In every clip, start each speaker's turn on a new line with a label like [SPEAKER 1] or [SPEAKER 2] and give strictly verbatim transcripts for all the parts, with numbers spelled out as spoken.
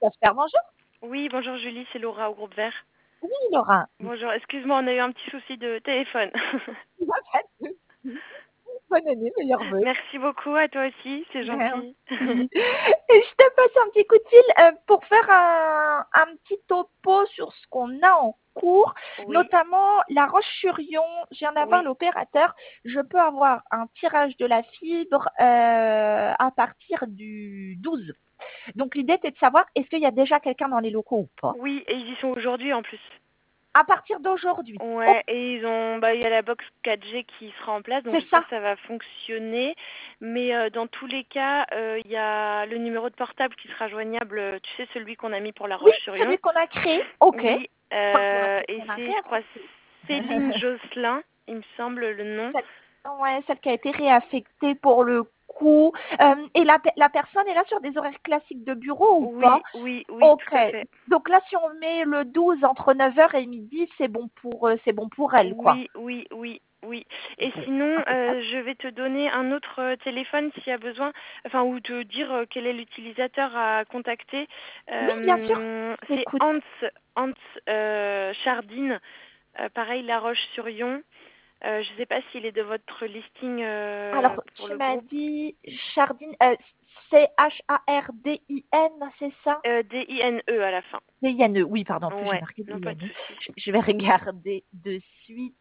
[SPEAKER 1] Casper, bonjour.
[SPEAKER 2] Oui, bonjour Julie, c'est Laura au groupe Vert.
[SPEAKER 1] Oui, Laura.
[SPEAKER 2] Bonjour, excuse-moi, on a eu un petit souci de téléphone.
[SPEAKER 1] Pas de souci. Bonne année, meilleurs vœux.
[SPEAKER 2] Merci beaucoup, à toi aussi, c'est gentil.
[SPEAKER 1] Merci. Et je te passe un petit coup de fil euh, pour faire un, un petit topo sur ce qu'on a en cours,
[SPEAKER 2] Oui,
[SPEAKER 1] notamment La Roche-sur-Yon. Je viens d'avoir
[SPEAKER 2] oui,
[SPEAKER 1] l'opérateur. Je peux avoir un tirage de la fibre euh, à partir du douze. Donc l'idée était de savoir est-ce qu'il y a déjà quelqu'un dans les locaux ou pas.
[SPEAKER 2] oui, et ils y sont aujourd'hui en plus.
[SPEAKER 1] À partir d'aujourd'hui. Oh,
[SPEAKER 2] Ouais, et ils ont, bah, il y a la box quatre G qui sera en place, donc
[SPEAKER 1] c'est
[SPEAKER 2] j'espère
[SPEAKER 1] ça.
[SPEAKER 2] que ça va fonctionner. Mais euh, dans tous les cas, euh, il y a le numéro de portable qui sera joignable, euh, tu sais, celui qu'on a mis pour La
[SPEAKER 1] Oui,
[SPEAKER 2] Roche-sur-Yon.
[SPEAKER 1] celui qu'on a créé. Ok.
[SPEAKER 2] Oui,
[SPEAKER 1] Enfin, qu'on a,
[SPEAKER 2] euh, et
[SPEAKER 1] qu'on a
[SPEAKER 2] c'est, je crois, Céline
[SPEAKER 1] réaffecté.
[SPEAKER 2] Josselin, il me semble le nom.
[SPEAKER 1] Celle, ouais, celle qui a été réaffectée pour le coup. Euh, et la, pe- la personne est là sur des horaires classiques de bureau ou pas?
[SPEAKER 2] Oui, oui, oui,
[SPEAKER 1] Ok.
[SPEAKER 2] tout à fait.
[SPEAKER 1] Donc là, si on met le douze entre neuf heures et midi, c'est bon pour, euh, c'est bon pour elle, quoi.
[SPEAKER 2] Oui, oui, oui, oui. Et
[SPEAKER 1] Bon,
[SPEAKER 2] sinon,
[SPEAKER 1] impeccable.
[SPEAKER 2] euh, je vais te donner un autre euh, téléphone s'il y a besoin, enfin, ou te dire euh, quel est l'utilisateur à contacter.
[SPEAKER 1] Oui, bien sûr.
[SPEAKER 2] Euh, c'est
[SPEAKER 1] Écoute.
[SPEAKER 2] Hans, Hans euh, Chardine, euh, pareil, La Roche-sur-Yon. Euh, je ne sais pas s'il est de votre listing euh,
[SPEAKER 1] Alors,
[SPEAKER 2] pour
[SPEAKER 1] tu
[SPEAKER 2] le
[SPEAKER 1] m'as
[SPEAKER 2] groupe.
[SPEAKER 1] dit Chardine, euh, C H A R D I N, c'est ça?
[SPEAKER 2] Euh, D I N E à la fin.
[SPEAKER 1] D I N E, oui, pardon, en plus j'ai
[SPEAKER 2] Ouais,
[SPEAKER 1] marqué
[SPEAKER 2] non, pas de
[SPEAKER 1] D I N E.
[SPEAKER 2] souci.
[SPEAKER 1] Je, je vais regarder de suite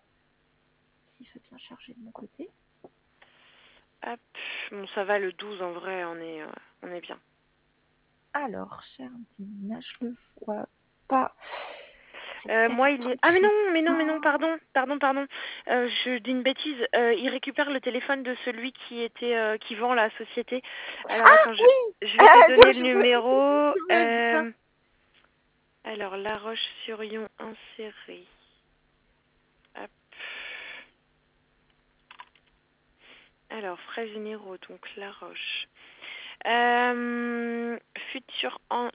[SPEAKER 1] s'il fait bien charger de mon côté.
[SPEAKER 2] Hop. Bon, ça va, le douze en vrai, on est, euh, on est bien.
[SPEAKER 1] Alors, Chardine, je le vois pas. C'est
[SPEAKER 2] Euh, moi, il
[SPEAKER 1] peut-être
[SPEAKER 2] est. Ah, mais non,
[SPEAKER 1] écrit.
[SPEAKER 2] mais non, mais non,
[SPEAKER 1] Oh.
[SPEAKER 2] pardon, pardon, pardon. Euh, je dis une bêtise. Euh, il récupère le téléphone de celui qui était, euh, qui vend la société. Alors,
[SPEAKER 1] Ah
[SPEAKER 2] attends, je,
[SPEAKER 1] oui.
[SPEAKER 2] je vais te
[SPEAKER 1] Euh, donc
[SPEAKER 2] donner le
[SPEAKER 1] je veux,
[SPEAKER 2] numéro.
[SPEAKER 1] je veux bien.
[SPEAKER 2] Euh, alors, La Roche-sur-Yon inséré. Hop. Alors, frais généraux, donc La Roche. Euh, futur en.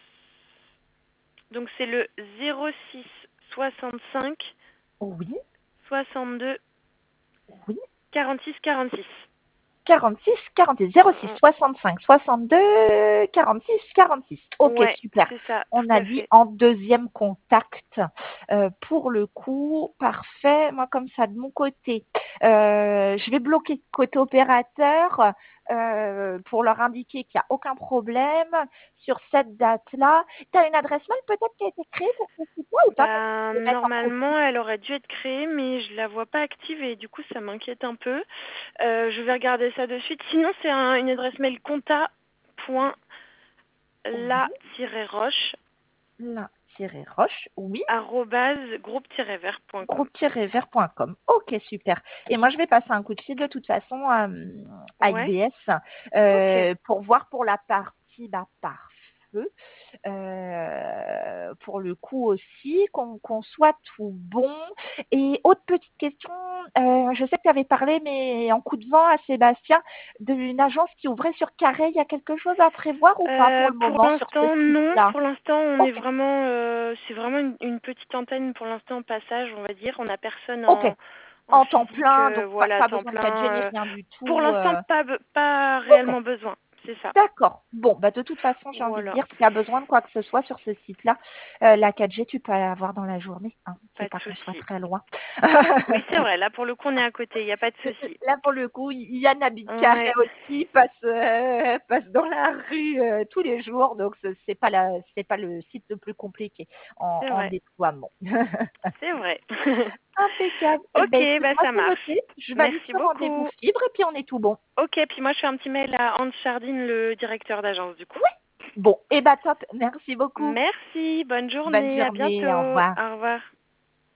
[SPEAKER 2] Donc, c'est le zéro six soixante-cinq
[SPEAKER 1] Oui,
[SPEAKER 2] soixante-deux
[SPEAKER 1] oui.
[SPEAKER 2] quarante-six quarante-six.
[SPEAKER 1] quarante-six, quarante-six, zéro six, soixante-cinq, soixante-deux, quarante-six, quarante-six. Ok,
[SPEAKER 2] Ouais,
[SPEAKER 1] super.
[SPEAKER 2] c'est ça,
[SPEAKER 1] On
[SPEAKER 2] tout
[SPEAKER 1] a
[SPEAKER 2] à
[SPEAKER 1] dit
[SPEAKER 2] fait.
[SPEAKER 1] en deuxième contact. Euh, pour le coup, parfait. Moi, comme ça, de mon côté, euh, je vais bloquer côté opérateur euh, pour leur indiquer qu'il n'y a aucun problème sur cette date-là. Tu as une adresse mail peut-être qui a été créée pour ce site-là ou pas?
[SPEAKER 2] Ben,
[SPEAKER 1] Je vais mettre en
[SPEAKER 2] normalement,
[SPEAKER 1] copie.
[SPEAKER 2] elle aurait dû être créée, mais je la vois pas active et du coup, ça m'inquiète un peu. Euh, je vais regarder ça de suite. Sinon, c'est un- une adresse mail
[SPEAKER 1] Oui,
[SPEAKER 2] compta.la-roche
[SPEAKER 1] la-roche, oui.
[SPEAKER 2] arrobase groupe-vert point com.
[SPEAKER 1] groupe-vert point com. Ok, super. Et moi, je vais passer un coup de fil de toute façon à, à
[SPEAKER 2] Ouais,
[SPEAKER 1] I B S
[SPEAKER 2] ok.
[SPEAKER 1] euh, pour voir pour la partie bah, par feu. Euh, pour le coup aussi, qu'on qu'on soit tout bon. Et autre petite question, euh, je sais que tu avais parlé, mais en coup de vent à Sébastien, d'une agence qui ouvrait sur Carré. Il y a quelque chose à prévoir ou pas pour
[SPEAKER 2] Euh,
[SPEAKER 1] le
[SPEAKER 2] pour
[SPEAKER 1] moment sur ce
[SPEAKER 2] l'instant, non.
[SPEAKER 1] site-là?
[SPEAKER 2] Pour l'instant, on est
[SPEAKER 1] Ok,
[SPEAKER 2] vraiment, euh, c'est vraiment une, une petite antenne pour l'instant en passage, on va dire. On n'a personne
[SPEAKER 1] ok.
[SPEAKER 2] en, en
[SPEAKER 1] En temps
[SPEAKER 2] physique,
[SPEAKER 1] plein,
[SPEAKER 2] euh,
[SPEAKER 1] donc pas,
[SPEAKER 2] voilà,
[SPEAKER 1] pas
[SPEAKER 2] temps
[SPEAKER 1] besoin de quatre G ni
[SPEAKER 2] plein. euh.
[SPEAKER 1] rien du
[SPEAKER 2] Pour
[SPEAKER 1] tout.
[SPEAKER 2] l'instant,
[SPEAKER 1] euh.
[SPEAKER 2] pas, be- pas
[SPEAKER 1] Ok,
[SPEAKER 2] réellement besoin, c'est ça.
[SPEAKER 1] d'accord. Bon, bah de toute façon, j'ai envie de
[SPEAKER 2] Voilà,
[SPEAKER 1] dire, si tu as besoin de quoi que ce soit sur ce site-là, euh, la quatre G, tu peux l'avoir dans la journée. Hein.
[SPEAKER 2] pas
[SPEAKER 1] C'est
[SPEAKER 2] de
[SPEAKER 1] pas qu'on soit
[SPEAKER 2] souci.
[SPEAKER 1] très loin.
[SPEAKER 2] Oui, c'est vrai. Là, pour le coup, on est à côté. Il n'y a pas de souci.
[SPEAKER 1] Là, pour le coup, Yann habite Carré
[SPEAKER 2] Ouais,
[SPEAKER 1] aussi, passe, euh, passe dans la rue euh, tous les jours, donc ce- c'est pas la, c'est pas le site le plus compliqué en,
[SPEAKER 2] c'est
[SPEAKER 1] en
[SPEAKER 2] vrai.
[SPEAKER 1] déploiement.
[SPEAKER 2] C'est vrai.
[SPEAKER 1] Impeccable. Eh ben,
[SPEAKER 2] Ok,
[SPEAKER 1] écoute,
[SPEAKER 2] bah
[SPEAKER 1] moi
[SPEAKER 2] ça
[SPEAKER 1] c'est
[SPEAKER 2] marche.
[SPEAKER 1] noté. Je valide
[SPEAKER 2] Merci
[SPEAKER 1] ce rendez-vous
[SPEAKER 2] beaucoup.
[SPEAKER 1] fibre et puis on est tout bon.
[SPEAKER 2] Ok, puis moi, je fais un petit mail à Anne Chardine, le directeur d'agence, du coup.
[SPEAKER 1] Oui. Bon, et bah top. Merci beaucoup.
[SPEAKER 2] Merci, bonne
[SPEAKER 1] Bonne
[SPEAKER 2] journée, à bientôt.
[SPEAKER 1] journée. Au revoir.
[SPEAKER 2] Au revoir.